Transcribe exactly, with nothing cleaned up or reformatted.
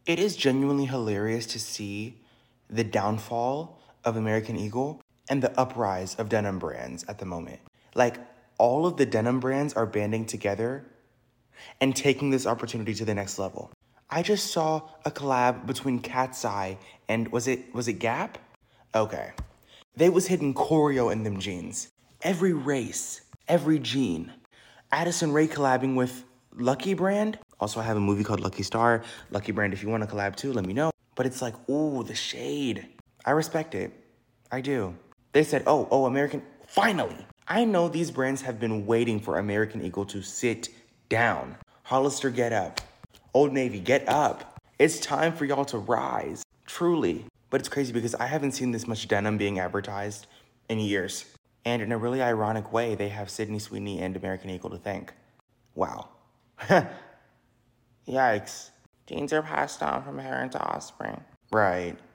It is genuinely hilarious to see the downfall of American Eagle and the uprise of denim brands at the moment. Like, all of the denim brands are banding together and taking this opportunity to the next level. I just saw a collab between Cat's Eye and was it was it Gap? Okay. They was hitting choreo in them jeans. Every race, every jean. Addison Rae collabing with Lucky Brand. Also, I have a movie called Lucky Star. Lucky Brand, if you want to collab too, let me know. But it's like, ooh, the shade. I respect it. I do. They said, oh, oh, American, finally. I know these brands have been waiting for American Eagle to sit down. Hollister, get up. Old Navy, get up. It's time for y'all to rise. Truly. But it's crazy because I haven't seen this much denim being advertised in years. And in a really ironic way, they have Sydney Sweeney and American Eagle to thank. Wow. Yikes. Genes are passed on from parent to offspring. Right.